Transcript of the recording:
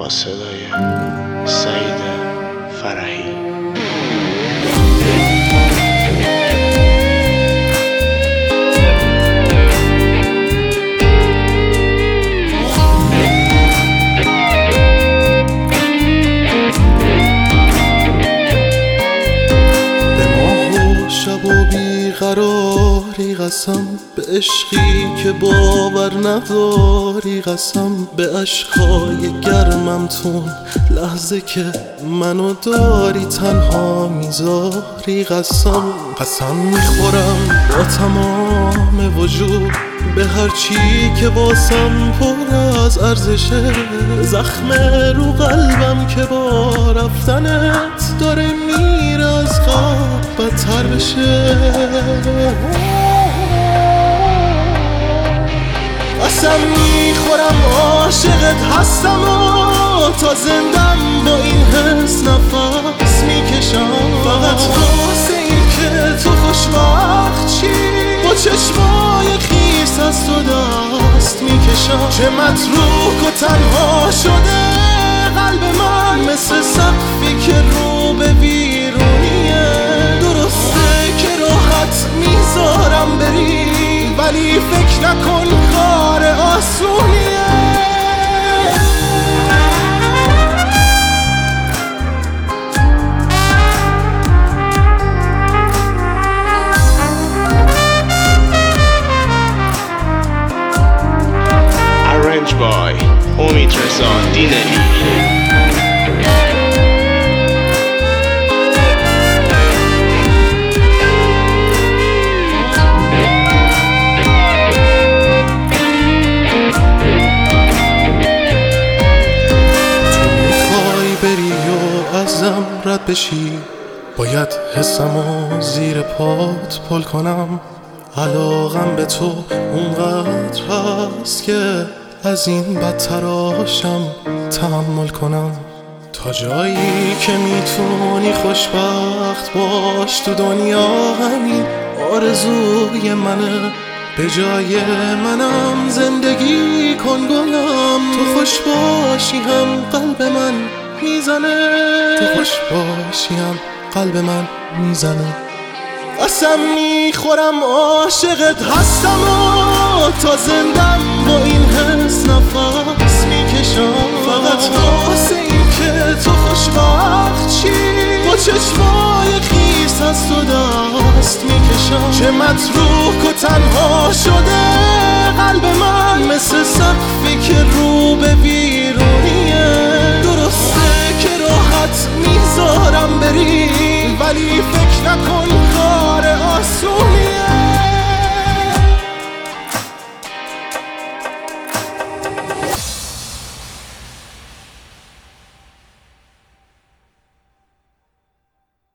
با صدای سعید فرحی. شب و بیقراری قسم به عشقی که باور نداری، قسم به عشقای گرمم تون لحظه که منو داری تنها میذاری، قسم میخورم با تمام وجود به هر چی که واسم پر از ارزشه، زخم رو قلبم که با رفتنت داره میره از خواب بدتر بشه. قسم میخورم عاشقت هستم و تا زندم با این حس نفس میکشم، فقط واسه این که تو خوشبخت چی با چشمای خیس از تو دست میکشم. چه متروک و تنها شده قلب من مثل سقفی که رو به ویرونیه، درسته که راحت میذارم بری ولی فکر نکن کار آسونیه. Arranged by امید رضا دینلی. ازم رد بشی باید حسمو زیر پات پل کنم، علاقم به تو اونقدر هست که از این بدتراشم تحمل کنم، تا جایی که میتونی خوشبخت باش تو دنیا همین آرزوی منه، به جای منم زندگی کن گلم، تو خوش باشی هم قلب من میزنه، تو خوش باشی هم قلب من میزنه. قسم میخورم عاشقت هستم و تا زندم با این حس نفس میکشم، فقط واسه این که تو خوشبخت چی با چشمای خیس از تو دست میکشم. چه متروک و تنها شده قلب من مثل سقفی که رو به ویرونیه، درسته که راحت میذارم بری ولی فکر نکن کار آسونی.